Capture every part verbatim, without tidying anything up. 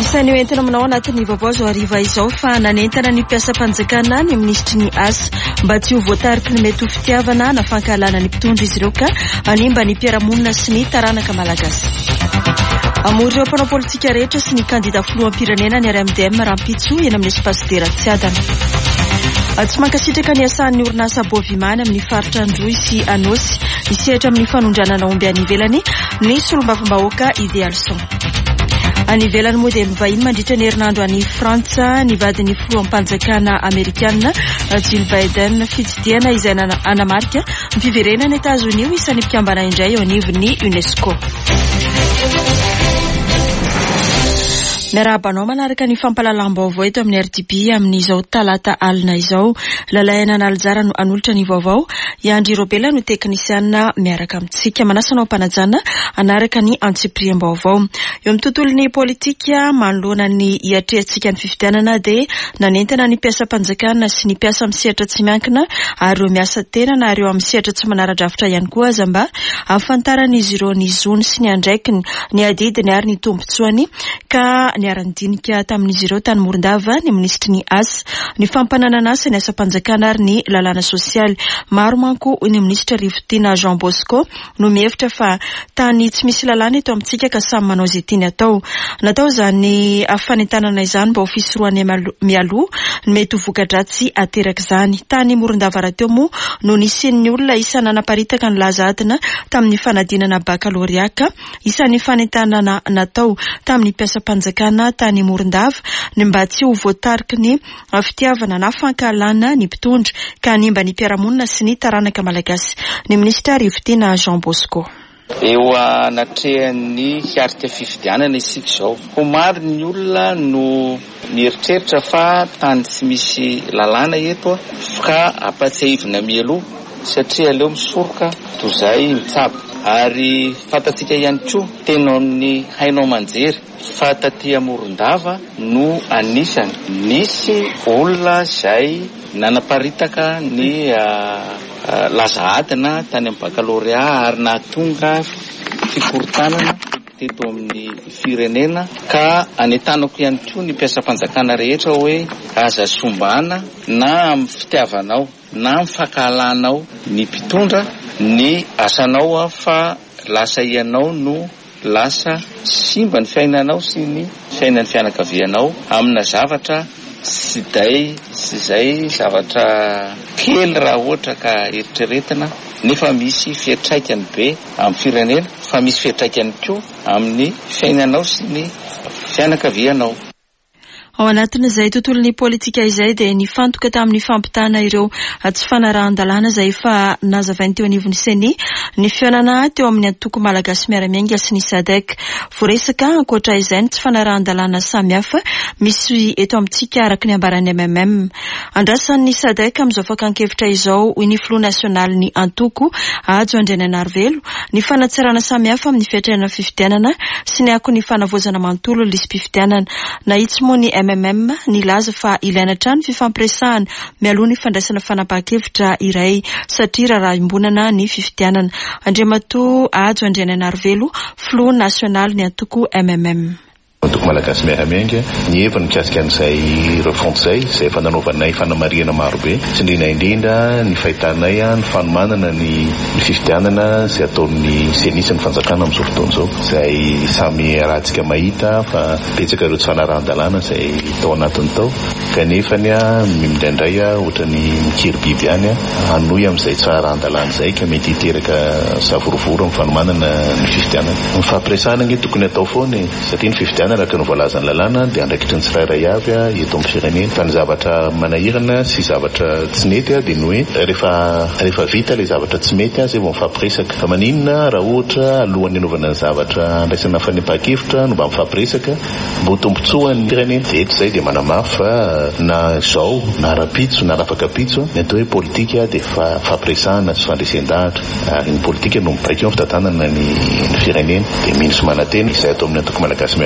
Isainy hoentina aminao anatin'ny vaovao zao hariva izao fa nanentana ny mpiasam-panjakana ny ministry ny asa mba tsy ho voatariky ny mety ho fitiavana na fankahalana ny mpitondra izy ireo ka animba ny mpiaramonina sy ny taranaka malagasy. Amory ireo mpanao politika rehetra sy ny kandida filoham-pirenena ny R M D M rampitso eny amin'ny espace de Ratsiadana. Tsy mankasitraka ny asahan'ny orinasa Bovimany amin'ny faritra Androy sy Anosy isehatra amin'ny fanondranana omby any ivelany ny solombavambahoaka Ideal Son. Any ivelany moa dia mivahiny mandritra ny herinandro any Frantsa ny vadin'ny filoham-panjakana Amerikanina Jill Biden fitsidiana izay anamarika ny fiverenany États-Unis isan'ny mpikambana indray eo anivon'ny UNESCO. Miarabanao manaraka ny fampalalam-baovao eto amin'ny R T P amin'izao talata alina izao lalaina analjara no anolotra ny vaovao Iandry Robela no teknisiana miaraka amintsika manasanao mpanajana anaraka ny antsipriam-baovao. Eo amin'ny tontolon'ny politika manoloana ny hiatrehantsika ny fifidianana dia nanentana ny mpiasam-panjakana sy ny mpiasa amin'ny sehatra tsy miankina ary ireo miasa tena na ireo amin'ny sehatra tsy manara-drafitra ihany koa aza mba ahafantaran'izy ireo ny zony sy ny andraikiny ny adidiny ary ny tombotsoany ka ny arandinika tamin'izy ireo tany Morondava ny ministry ny asa ny fampananana asa ny asa-panjakana ary ny lalàna sosialy. Maro manko ny ministra Rivotina Jean Bosco no mihevitra fa tany tsy misy lalàna eto amintsika ka samy manao izay tiany atao. Natao izany afanentanana izany mba ho fisorohany mialoha ny mety ho voka-dratsy ateraka izany. Tany Morondava rahateo moa no nisian'ny olona isa nanaparitaka ny laza adina tamin'ny fanadinana baccalauréat isan'ny fanentanana natao tamin'ny mpiasam-panjakana tany Morondava ny mba tsy ho voatariky ny fitiavana na fankahalana ny mpitondra ka animba ny mpiaramonina sy ny taranaka malagasy. Ny ministra Rivotina Jean Bosco. Eo anatrehan'ny hiarika fifidianana isika izao. Ho maro ny olona no mieritreritra fa tany tsy misy lalàna eto ka apatsiahivina mialoha satria aleo misoroka toy izay mitsabo. Ary fatatsika ihany koa tena amin'ny hainao manjery fa taty Morondava no anisany nisy olona izay nanaparitaka ny laza adina tany amin'ny baccalauréat ary nahatonga fikorotanana teto amin'ny firenena ka anetanako ihany koa ny mpiasam-panjakana rehetra hoe aza sombana na amin'ny fitiavanao na amin'ny fankahalanao ny mpitondra ny asanao fa lasa ianao no lasa simba ny fiainanao sy ny fiainan'ny fianakavianao amina zavatra sy day sy izay zavatra kely raha ohatra ka eritreretina nefa misy fiatraikany be amin'ny firenena fa misy fiatraikany koa amin'ny fiainanao sy ny fianakavianao. Ao anatin'izay tontolon'ny politika izay dia nifantoka tamin'ny fampitana ireo tsy fanarahan-dalàna izay efa nazavainy teo anivon'ny seni ny fiainana teo amin'ny antoko malagasy miaramiainga sy ny sadek voresaka ankoatra izay ny tsy fanarahan-dalàna samihafa misy eto amintsika araka ny ambaran'ny M M M. Andrasan'ny sadek amin'izao fakan-kevitra izao hoy ny filoha nasionaly ny antoko Ajo Andriananarivelo ny fanatsarana samihafa amin'ny fiatrehana fifidianana sy ny ako ny fanavozana manontolo lisy-pifidianana na itsy moa ny M M M nilaza fa ilaina trano fifampiresahana mialoha ny fandraisana fanapahan-kevitra iray satria raha imbonana ny fifidianana. Andriamatoa Ajo Andriananarivelo filoha nasionaly ny antoko M M M. Antoko malagasy miaramiainga ny heviny mikasika an'izay refonty izay izay efa nanaovanay fanamariana marobe sy indrindra indrindra ny fahitanay ny fanomanana ny fifidianana izay ataon'ny senisa ny fanjakana amin'izao fotoana izao izay samy rahantsika mahita fa betsaka ireo tsy fanarahan-dalàna izay tao anatiny tao kanefany mindraindray ohatra ny mikiry biby ihany hanohy amin'izay tsy fanarahan-dalàna izay ka mety hiteraka savorovoro amin'ny fanomanana ny fifidianana. Ny fampiresahana nge tokony atao foana satria ny fifidianana araka ny voalazan'ny lalàna dia andraikitry ny tsirairay avy eto amin'ny firenena fa ny zavatra manahirana sy zavatra tsy mety dia ny hoe rehefa rehefa vita ilay zavatra tsy mety izay vao mifampiresaka fa maninona raha ohatra alohan'ny anaovana ny zavatra andraisana fanapahakevitra no mba mifampiresaka mba ho tombotsoan'ny firenena dia eto izay dia manamafy fa na izao na ara-pitso na arapaka-pitso ny atao hoe politika dia fampiresahana sy fandresen-dahatra ary ny politika no mipaika eo amin'ny fitantanana ny firenena dia mino sy manantena izay atao amin'ny antoko malagasy miaramiainga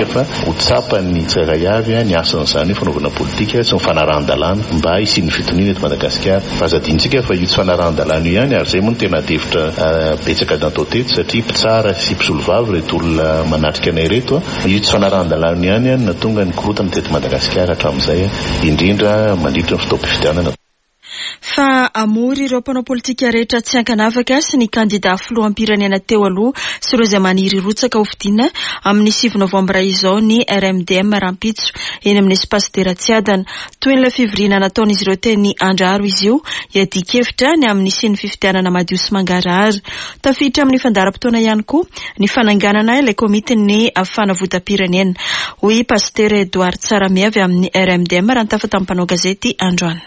nefa ho tsapany tsiray avy ny asan'izany fanaovana politika sy mifanarahan-dalàna mba hisian'ny fitoniana eto Madagasikara. Fa zadintsika fa io tsy fanarahan-dalàna io ihany ary zay moa no tena devitra betsaka danto teto satria mpitsara sy mpisolovavy reto olona manatrika anay reto io tsy fanarahan-dalàna ihany na tonga ny korotana teto Madagasikara hatramin'izay indrindra mandritra ny fitaom-pifidianana. Fa amory ireo mpanao politika rehetra tsy ankanavaka sy ny kandida filoham-pirenena teo aloha sy ireo izay maniry rotsaka ho fidiana amin'ny sivy novambra izao ny R M D M Rampitso eny amin'ny espace de Ratsiadana. Toy ny fivoriana nataon'izy ireo teny Andraro izy io iadikevitra ny amin'ny siny fifidianana madio sy mangarahara. Tafiditra amin'ny fandaram-potoana ihany koa ny fananganana ilay komitiny fanavotam-pirenena. Hoy Pasteur Edouard Tsaramia avy amin'ny R M D M raha nitafa tamin'ny mpanao gazety androany.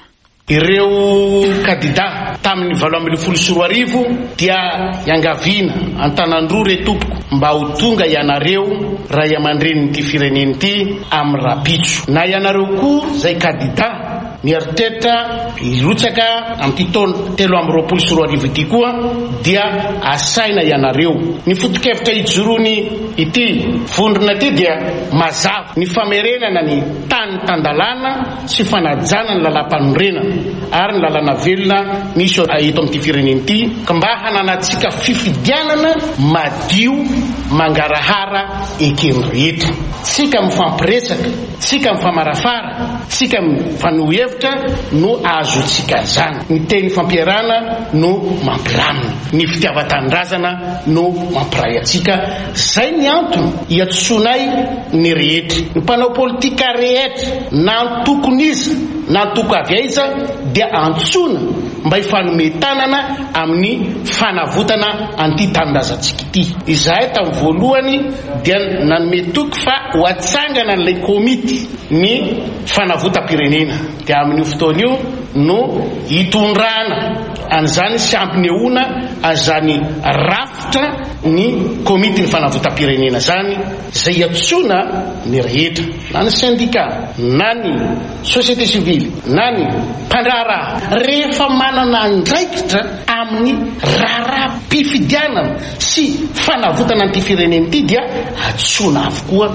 Ireo kandida tamin'ny valo ambin'ny folo sy roa arivo dia iangaviana Antanandroa re tompoko mba ho tonga ianareo ray aman-dreniny ty fireneny ty amin'ny Rampitso. Na ianareo koa zay kandida mieritreritra irotsaka amin'ny taona telo amby roapolo sy roa arivo ity koa dia asaina ianareo. Ny foto-kevitra ijorony ity vondrona ty dia mazava ny famerenana ny tany tandalana sy fanajana ny lalam-panorenana ary ny lalana velona misy eto amin'ity fireneny ity ka mba hananatsika fifidianana madio mangarahara ekeny rehetra. Tsika mifampiresaka, tsika mifamarafara, tsika mifanohevitra no azotsika zany. Ny teny fampiarana no mampilamina, ny fitiavan-tanindrazana no mampiray atsika. Zay ny antony iatsoanay ny rehetra. Ny mpanao politika rehetra na tokony izy na toko avy aiza dia antsona mba hifanometanana amin'ny fanavotana anty tanindrazantsika ity. Izahay tamin'ny voalohany dia nanome toky fa ho atsangana n'ilay komity ny fanavotam-pirenena dia amin'ny fotoana io no hitondrana an'izany sy ampinehoana an'izany rafitra ny komity ny fanavotam-pirenena zany zay atsoina ny rehetra na ny syndicat na ny société civile na ny mpandraharaha rehefa manana andraikitra amin'ny raharaham-pifidianana sy fanavotana an'ity firenena ity dia atsoina avokoa.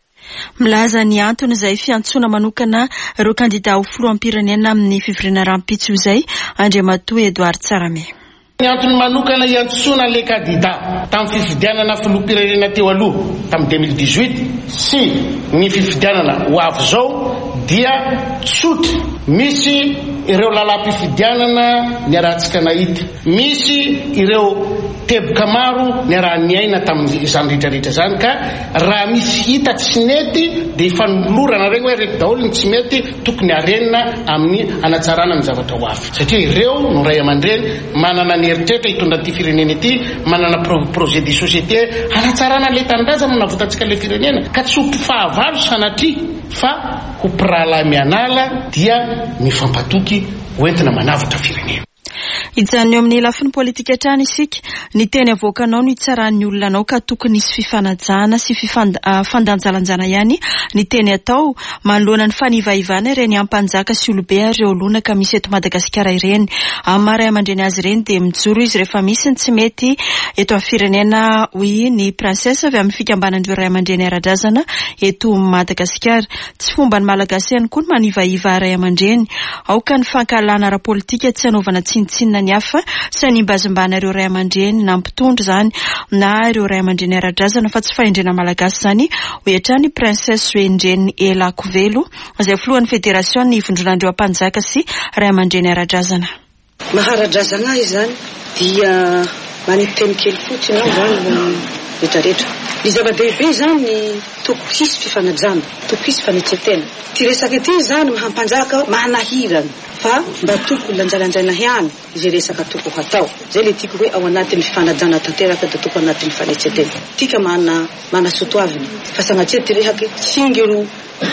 Milaza ny antony izay fiantsona manokana ireo kandida ho filoham-pirenena amin'ny fivoriana Rampitso izay Andriamatoa Edouard Tsaramia. Ny antony manokana iantsona le kandida tamin'ny fifidianana filoham-pirenena teo aloha tamin'ny deux mille dix-huit sy ny fifidianana ho avy zao dia tsotra. Misy ireo lalam-pifidianana ny arahantsika nahita, misy ireo teboka maro ny araha niaina tamin'izany rehetrarehetra zany ka raha misy hita tsy mety dia fanolorana regny hoe reto daholo ny tsy mety tokony harenina amin'ny hanatsarana ny zavatra ho avy satria ireo no ray aman-dreny manana ny eritreritra hitondra an'ity firenena ity, manana projet de société hanatsarana le tanindrazana navotantsika le firenena ka tsy ho mpifahavalo sanatria fa ho mpirahalahy mianala dia ny fampatoky hoentina manavotra firenena. Ijanio amin'ny lafiny politika hatrany isika ny teny avoakanao no hitsaran'ny olona anao ka tokony isy fifanajana sy fandanjalanjana ihany ny teny atao manoloana ny fanivaivana ireny ampanjaka sy olobe ireo lonaka misy eto Madagasikara ireny. Amin'ny maray aman-dreny azy ireny dia mijoro izy rehefa misy ny tsy mety eto amin'ny firenena hoy ny prinsessa avy amin'ny fikambanan'ireo ray aman-dreny ara-drazana eto Madagasikara. Tsy fomba ny malagasy ihany koa ny manivaiva ray aman-dreny ao ka ny fankalana ara-politika tsy hanaovana tsinitsinina ny hafa sy ny mbazimbana ireo ray aman-dreny na mpitondro zany na ireo ray aman-dreny ara-drazana fa tsy fahendrena malagasy zany hoetrany princesse Hoendreny Elakovelo izay filohan'ny federation ny ivondronandreo ampanjaka sy ray aman-dreny ara-drazana. Mahara-drazana izy zany dia maniteny kely fotsiny ao zany rehetrarehetra. Ny zava-dehibe zany tokony hisy fifanajana, tokony hisy fanetsetena. Ty resaka ity zany mahampanjaka mahanahirana fa mba tokony lanjalanjaina ihany izay resaka tokony hatao. Zay le tiako hoe ao anatin'ny fifanajana tanteraka da tokony anatin'ny fanetsetena. Tika mana mana soatoavina fa sanatria ty rehaky tsingiro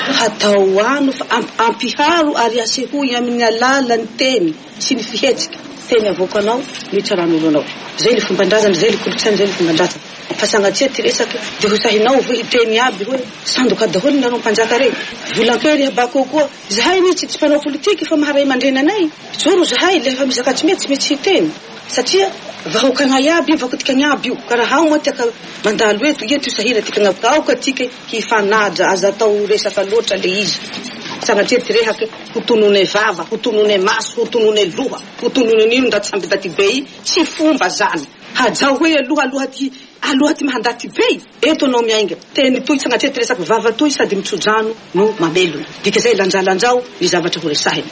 hatao ano fa ampiharo ary asehoy amin'ny alalan'ny teny sy ny fihetsika teny avoakanao ny itsaran'olo anao. Zay le fomban-drazana, zay le kolontsaina, zay le fomban-drazana. fa sangatria ty resaky de ho sahinao vo hiteny aby hoe sandoka daholo nanao mpanjaka reny volan-kery habako koa zahay mihitsy tsy mpanao politiky fa maharay mandrenanay joro zahay lefa mizaka tsy mety tsy mety hiteny satria vahoakagna iaby io vakotikagny aby io karaha ao moa tiaka mandalo eto eto sahira tikagna aoka tika hifanaja aza atao resaka loatra le izy sanatria ty rehaky hotonone vava hotonone maso hotonone loha hotonone nino ndaty samby daty be tsy fomba zany hajao hoe aloha aloha ty aloha ty mahandaty be eto anao miainga teny toy sanatria ty resaky vava toy sady mitsodrano no mamelona dika zay lanjalanjao ny zavatra ho resahiny.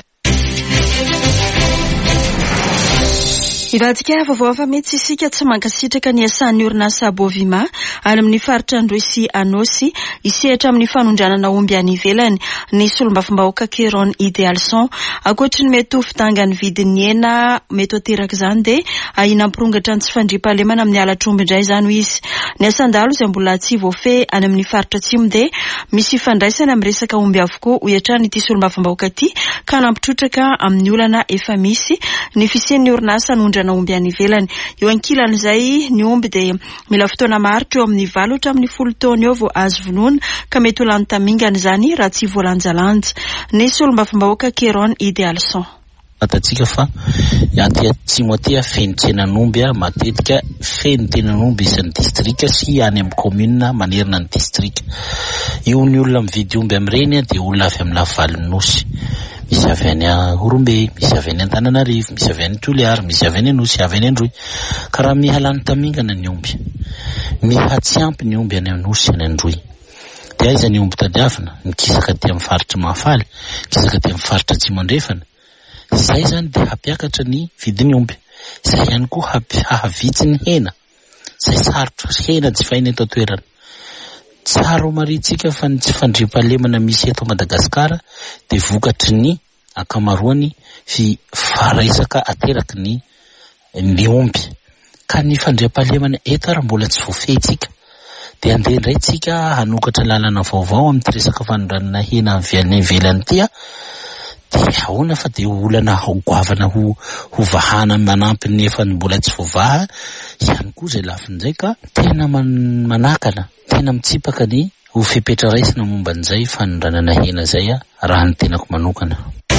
Ivadika vaovao fa mety isika tsy mankasitraka ny asan'ny orinasa Bovima any amin'ny faritra Androisy Anosy isehatra amin'ny fanondranana omby any ivelany ny solombafombahoaka Keron Idealson ankoatra ny mety ho fitangany vidin'ny hena mety ho teraka izany dia ahina ampirongatra ny tsy fandriam-pahalemana amin'ny alatr'omby indray izany izy. Ny asandalo izay mbola tsy voafehy any amin'ny faritra Atsimo dia misy ifandraisana amin'ny resaka omby avokoa ho hiatrany ity solombafombahoaka ity ka nampitrotraka amin'ny olana efa misy ny fisian'ny orinasa na omby any ivelany. Eo ankilany izay ny omby dia mila fotoana maharitra eo amin'ny valo hatramin'ny folo taona eo vao azo vonoina ka mety ho lany tamingana izany raha tsy voalanjalanja. Ny solombafombahoaka Keron Idealson. Atatsika fa aty Atsimo aty feno tsenan'omby matetika feno tenan'omby isan'ny distrika sy any amin'ny commune manerana ny distrika. Io ny olona mividy omby amin'ireny dia olona avy amin'ny laval'ny nosy. Misy avy any Orombe, misy avy any Antananarivo, misy avy any Toliara, misy avy any Anosy, avy any Androy. Karaha mihalany tamingana ny omby. Mihatsy ampy ny omby any Anosy any Androy. Dia aiza ny omby tadiavina, mikisaka aty amin'ny faritra Mahafaly, mikisaka aty amin'ny faritra Atsimo andrefana. Zay zany dia hampiakatra ny vidin'ny omby. Zay ihany koa hahavitsy ny hena. Zay sarotra hena tsy fahiny eto toerana. Tsara ho maritsika fa ny tsy fandriam-pahalemana misy eto Madagasikara dia vokatry ny akamaroany fi faraisaka ateraky ny ny omby. Ka ny fandriam-pahalemana eto raha mbola tsy voafehitsika dia andeha indray tsika hanokatra lalana vaovao amin'ny resaka fanondranana hena amin'ny ivelany ity dia ahoana fa dia olana goavana ho ho vahana manampy ny efa mbola tsy voavaha ihany koa zay lafin'izay ka tena man, manakana tena mitsipaka ny ho fipetra raisina momba an'izay fanondranana hena zay raha ny tenako manokana.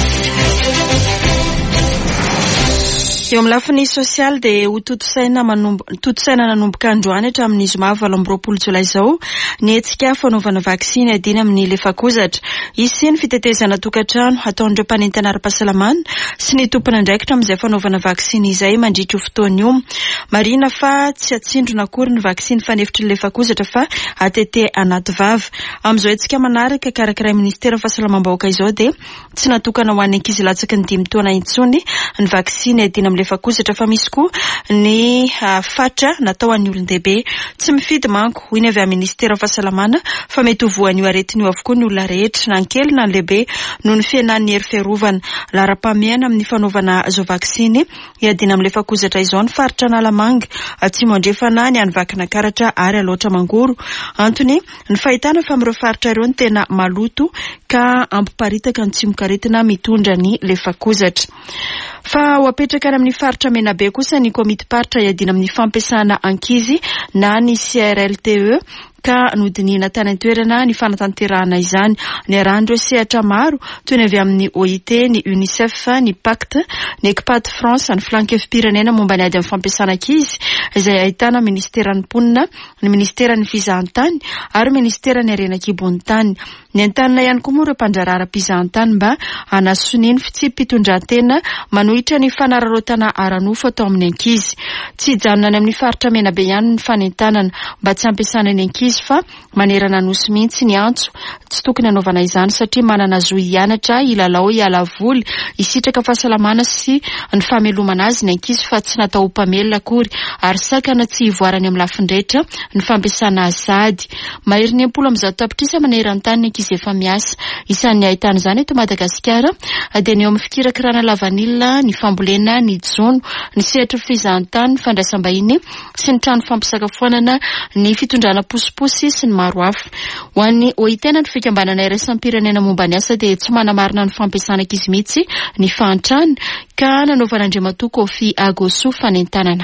Eo amin'ny lafiny sosialy dia ho totosaina totosaina nanomboka androany hatramin'ny zoma valo amby roapolo jolay izao ny hetsika fanaovana vaksiny adina amin'ny lefakozatra. Izy sy ny fitetezana tokantrano ataon'ireo mpanentana ara-pahasalamana sy ny tompona andraikitra amin'izay fanaovana vaksiny izay mandritra io fotoana io. Marina fa tsy atsindrona akory ny vaksiny fanefitry ny lefakozatra fa atete anaty vava. Amin'izao hetsika manaraka karakaray ministera fahasalamam-bahoaka izao dia tsy natokana ho an'ny ankizy latsaky ny dimy taona intsony ny vaksiny adina amin'ny lefakozatra fa misy koa ny uh, fatra natao an'ny olon-dehibe tsy mifidy manko hoy ny avy amin'ny ministera fahasalamana fa mety ho voan'io aretin'io avokoa ny olona rehetra na ny kely na ny lehibe noho ny fienan'ny hery fiarovana. Lara-pameana amin'ny fanaovana azo vaksiny iadina amin'ny lefakozatra izao ny faritra Analamanga Atsimo andrefana ny Anivakina Karatra ary Aloatra Mangoro. Antony ny fahitana fa amin'ireo faritra ireo ny tena maloto ka ampiparitaka ny tsimokaretina mitondra ny lefakozatra. Fa ho apetraka amin'ny faritra Menabe kosa ny komity paritra iadina amin'ny fampiasana ankizy na ny C R L T E ka nodinina tany an-toerana ny fanatanterahana izany. Ny arahana sehatra maro toy ny avy amin'ny O I T, ny UNICEF, ny Pacte, ny Ekipaty France, ny filankevi-pirenena momba ny ady amin'ny fampiasana ankizy izay ahitana ministeran'ny mponina, ny ministeran'ny fizahan-tany ary ministeran'ny arenan-kibon'ny tany. Ny antanina ihany koa moa ireo mpandrarara mpizahan-tany mba hanasoniny fitsipitondran-tena manohitra ny fanararaotana ara-nofo atao amin'ny ankizy. Tsy hijanona any amin'ny faritra Menabe ihany ny fanentanana mba tsy hampiasana ny ankizy fa manerana nosy mihitsy ny antso. Tsy tokony hanaovana izany satria manana zo hianatra, hilalao, hiala voly, hisitraka fahasalamana sy ny famelomana azy ny ankizy fa tsy natao mpamelona akory ary sakana tsy hivoarany amin'ny lafindretra ny fampiasana azady. Mahery ny ampola amin'ny zato tapitrisa maneran-tany ny ankizy efa miasa. Isan'ny ahitana izany eto Madagasikara dia ny eo amin'ny fikirakirana lavanilina, ny fambolena, ny jono, ny sehatra fizahan-tany, ny fandraisam-bahiny sy ny trano fampisakafoanana, ny fitondrana posiposy sy ny maro hafa. Ho an'ny O I T ny fikambanana iraisam-pirenena momba ny asa dia tsy manamarina ny fampiasana ankizy mihitsy ny fahantrany ka nanaovana Andriamatoa Kofi Agoso fanentanana.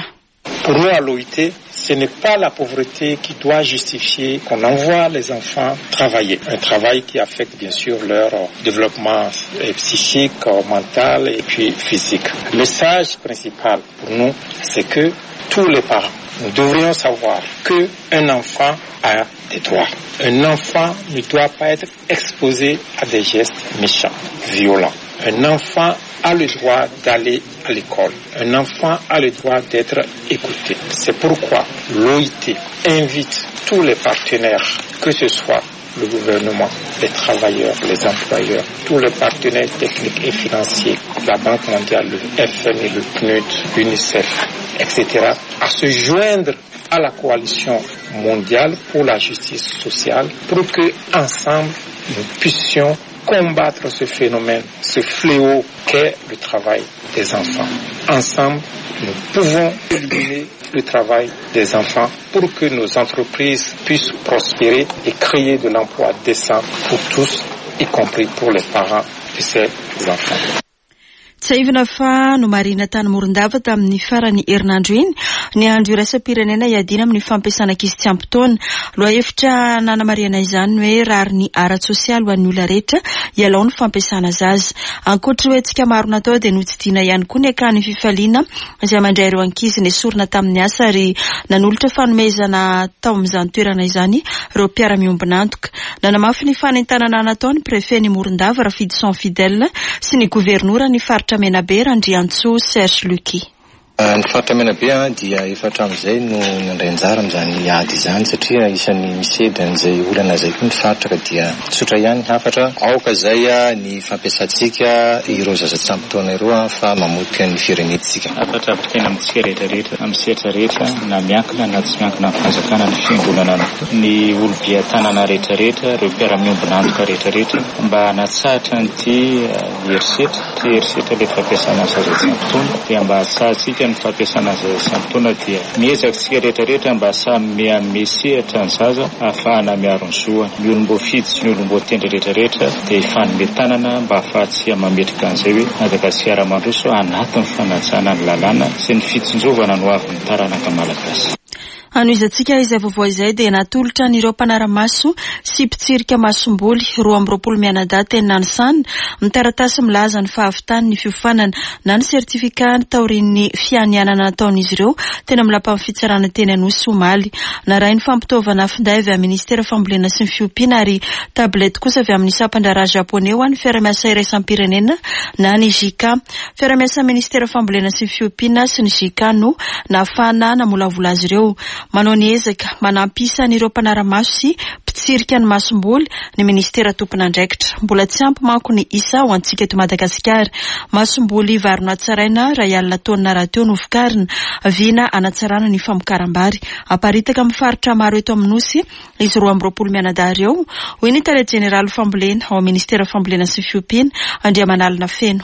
Pour nous, à l'O I T, ce n'est pas la pauvreté qui doit justifier qu'on envoie les enfants travailler. Un travail qui affecte bien sûr leur développement psychique, mental et puis physique. Le message principal pour nous, c'est que tous les parents, nous devrions savoir qu'un enfant a des droits. Un enfant ne doit pas être exposé à des gestes méchants, violents. Un enfant a le droit d'aller à l'école. Un enfant a le droit d'être écouté. C'est pourquoi l'O I T invite tous les partenaires, que ce soit le gouvernement, les travailleurs, les employeurs, tous les partenaires techniques et financiers, la Banque mondiale, le F M I, le P N U D, l'UNICEF, et cetera, à se joindre à la coalition mondiale pour la justice sociale pour que, ensemble, nous puissions combattre ce phénomène, ce fléau qu'est le travail des enfants. Ensemble, nous pouvons éliminer le travail des enfants pour que nos entreprises puissent prospérer et créer de l'emploi décent pour tous, y compris pour les parents de ces enfants. Tsaivana fa no marina tany Morondava tamin'ny farany herinandro iny ny andro iraisam-pirenena iadina amin'ny fampiasana ankizy tsy ampy-taona. Loha hevitra nanamarihana izany hoe rary ny ara-tsosialy ho an'ny olona rehetra ialao ny fampiasana zaza. Ankoatra hoe tsika maro natao dia notsidina ihany koa ny akany fifaliana izay mandray ireo ankizy ny esorina tamin'ny asa ary nanolotra fanomezana tao amin'izany toerana izany ireo mpiara-miombina antoka. Nanamafy ny fanentanana nataony prefet-ny Morondava Rafidy Sanfidèle sy ny gouvernoura ny faritra Menabe Randriantso Serge Lucky. Ny faritra Menabe dia efa hatramin'izay no nandray anjara amin'izany ady izany satria isan'ny misedy an'izay olana izay koa ny faritra ka dia tsotra ihany hafatra aoka izay ny fampiasantsika ireo zaza tsy ampy taona ireo fa mamotika ny firenentsika. Afatra tena amintsika rehetrarehetra amin'ny sehatra rehetra na miankina na tsy miankina amin'ny fanjakana ny fiangonana ny olom-bia tanàna rehetrarehetra ireo mpiara-miombina antoka rehetrarehetra mba hanatsahatra an'ity herisetra ty herisetra ilay fampiasana zaza tsy ampy taona dia mba hatsahatsika ny fampiasana zaza tsy ampy taona dia miezaka rehetrarehetra mba samy mesehatra ny zaza ahafahana miaro ny zoany. Ny olom-bo fidy sy ny olom-bo tendry rehetrarehetra dia ifanome tanana mba ahafahantsika mametrika an'izay hoe Madagasikara mandroso anatin'ny fanatsahana ny lalàna sy ny fitsinjovana no avy ny taranaka malagasy. Anoizatsika izay vaovao izay dia natolotra n'ireo mpanara-maso sy mpitsirika masomboly roa amby roapolo mianadaty teny Nanisana mitaratasy milaza ny fahavitany ny fiofanana na ny sertifika taorian'ny fianianana nataon'izy ireo tena milampam'ny fitsarana teny Anosy Somaly. Naray ny fampitaovana finday avy amin'ny ministera fambolena sy ny fiompiana ary tablety kosa avy amin'ny sampandara japonais ho an'ny fiara-miasa iraisam-pirenena na ny J I C A. Fiara-miasa ministera fambolena sy ny fiompiana sy ny J I C A no nahafahana namolavola azy ireo. Manao ny ezaka manampisa n'ireo mpanara-maso sy mpitsirika ny masomboly ny ministera tompon'andraikitra. Mbola tsy ampy manko ny isa ho antsika eto Madagasikara. Masomboly varona tsaraina ray alina taonina rahateo novokarina viana anatsarana ny famokarambary aparitaka amin'ny faritra maro eto amin'ny nosy izy roa amby roapolo mianadahy ireo hoy ny tale jeneraly fambolena ao ministera fambolena sy fiompiana Andriamanalina Feno.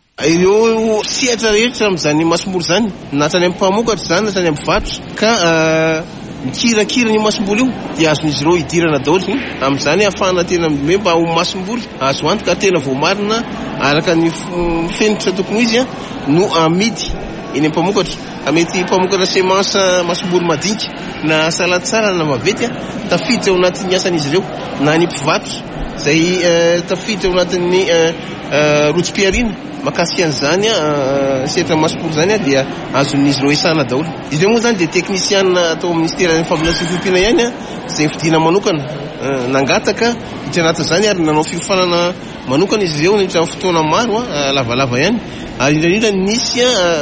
Ireo sehatra rehetra amin'izany masomboly zany natany amin'ny mpamokatra zany natany amin'ny mpivarotra ka mikirakira ny masomboly io dia azon'izy ireo hidirana daholo amin'izany ahafahana tena hoe mba ho masomboly azo antoka tena voamarina araka ny fenitra tokony izy no amidy eny mpamokatra. Mety mpamokatra semansa masomboly madinika na salady tsara na mavety tafiditra ao anatin'ny asan'izy ireo na ny mpivarotra izay tafiditra ao anatin'ny rotsim-piarina makasika an'izany sehatra masomboly zany dia azon'izy ireo isana daholo. Izy ireo moa zany dia teknisiana atao ministera fambolena sy fiompiana ihany izay fidina manokana nangataka hitra anaty zany ary nanao fiofanana manokana izy ireo nitra fotoana maro lavalava ihany ary indraindrindra nisy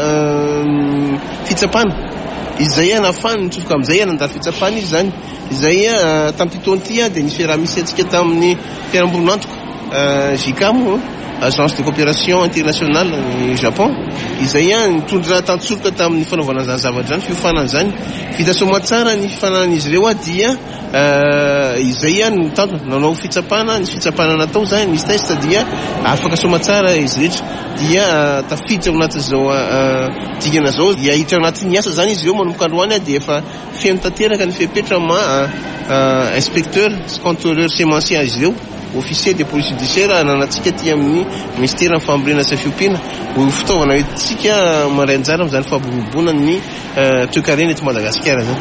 fitsapana izay anafany nitsofoka amin'izay nandalo fitsapana izy zany izay tamin'ity taona ity dia nisy fiaraha-misy antsika tamin'ny fiarambolinantoka J I C A moa Agence de coopération internationale au Japon izay nitondra tantsofoka tamin'ny fanaovana zany zavatra zany fiofanana zany vita soma tsara ny fifanan'izy ireo dia izay nitanto nanao fitsapana ny fitsapana natao zany nisy test dia afaka soma tsara izy rehetra dia tafiditra ao anatin'izao dingana zao dia hitra anatin'ny asa zany izy ireo manomboka androany dia efa feno tanteraka ny fepetra ma inspecteur contrôleur semencier izy ireo officier de police judiciaire ananatsika ty amin'ny ministère fambolena sy fiompiana ho fitaovana hoentsika marainjara amin'izany fampirobona ny toe-karena eto Madagasikara zany.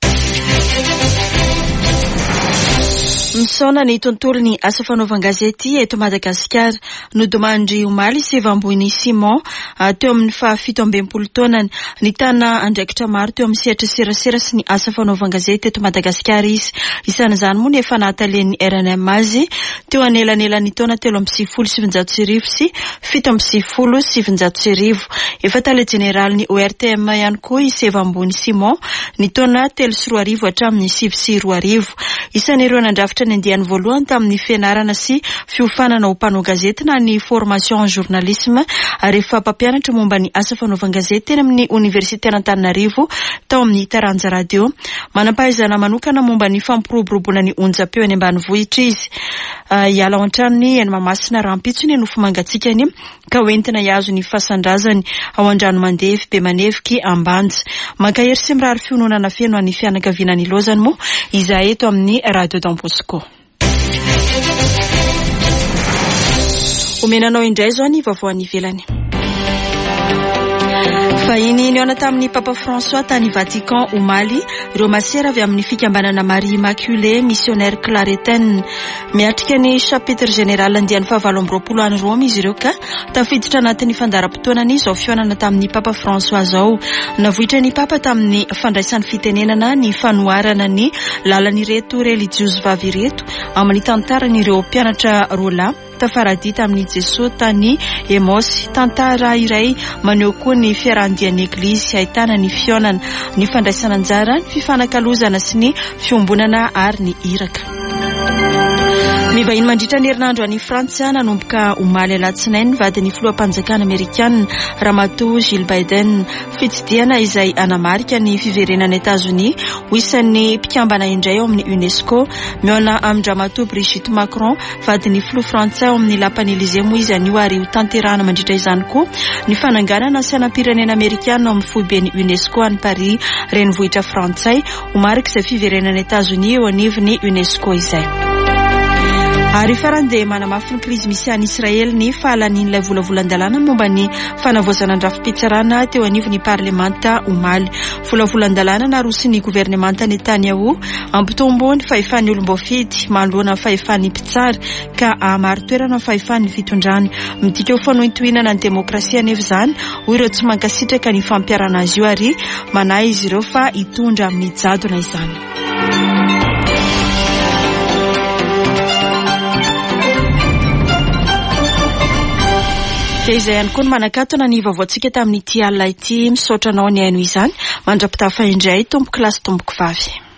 Misaona ny tontolo ny asa fanaovan-gazety eto Madagasikara nodimandry omaly sevambony Simon teo amin'ny fahafito ambinipolo taonany nitana andraikitra maro teo amin'ny sehatra serasera sy ny asa fanaovan-gazety eto Madagasikara izy. Isan'izany moa nefa nahatalean'ny R N M azy teo anelanelan'ny taona telo amby sivifolo sy sivinjato sy arivo sy fito amby sivifolo sy sivinjato sy arivo. Efa tale jeneraly ny O R T M ihany koa i sevambony Simon ny taona telo sy roa arivo hatramin'ny sivy sy roa arivo. Isan'ireo nandrafitra ny andiany voalohany tamin'ny fianarana sy fiofanana ho mpanao gazety na ny formation en journalisme rehefa mpampianatra momba ny asa fanaovan-gazety teny amin'ny Université Antananarivo tao amin'ny Taranja Radio. Manam-pahaizana manokana momba ny fampiroboroboana ny onjam-peo any ambanivohitra izy. Iala ao an-tranony eny Mahamasina Rampitsony nofo mangatsikany ka hoentina hiazo ny fasandrazany ao an-drano mandevy be maneviky Ambanja. Mankahery sy mirary fiononana feno any fianakaviana ny lozany moa izahay eto amin'ny Radio Don Bosco. Omenanao indray zao ny vaovao any ivelany. Fahiny niona tamin'ny Papa François tany Vatican omaly ireo masera avy amin'ny fikambanana Marie Immaculée missionnaire Claretaine miatrika ny chapitre général andiany fahavalo amby roapolo any Rome izy ireo ka tafiditra anatin'ny fandaram-potoanany izao fionana tamin'ny Papa François zao. Navohitra ny Papa tamin'ny fandraisan'ny fitenenana ny fanoharana ny lalan'ireto religiozy vavy ireto amin'ny tantaran'ireo mpianatra rola tafaradita amin'ny Jesoa tany Emosy. Tantara iray maneho koa ny fiarahandian'ny Eglizy ahitana ny fionana ny fandraisana anjara ny fifanakalozana sy ny fiombonana ary ny iraka. Mivahiny mandritra ny herinandro any Frantsa nanomboka omaly alatsinainy vadin'ny filoham-panjakana Amerikana Ramatoa Jill Biden fitsidiana izay anamarika ny fiverenan'ny États-Unis ho isan'ny mpikambana indray ao amin'ny UNESCO. Miona amin'ny Ramatoa Brigitte Macron vadin'ny filoha Frantsay ao amin'ny lapan'ny Élysée moa izy anio ary ho tanterahana mandritra izany koa ny fananganana sainam-pirenena Amerikana ao amin'ny foiben'ny UNESCO any Paris renivohitra Frantsay ho marika izay fiverenan'ny États-Unis eo anivon'ny UNESCO izay. Ary farande manamafy ny krizy misy any Israel ny fahalan'ilay volavolan-dalàna momba ny fanavoazana andrafim-pitsarana teo anivon'ny parlemanta omaly. Volavolan-dalàna narosi ny gouvernemanta Netanyahu ampitombo ny fahefan'ny olom-boafidy manoloana ny fahefan'ny mpitsara ka amaro toerana ny fahefan'ny fitondrany. Midika ho fanohintohinana ny demokrasia nefa izany ho ireo tsy mankasitraka ny fampiarana azy io ary manahy izy ireo fa hitondra amin'ny jadona izany. Izay ihany koa ny manakatona ny vaovaontsika tamin'ity alina ity misaotra anao ny aino izany mandrapitafa indray tompoko lasy tompoko vavy.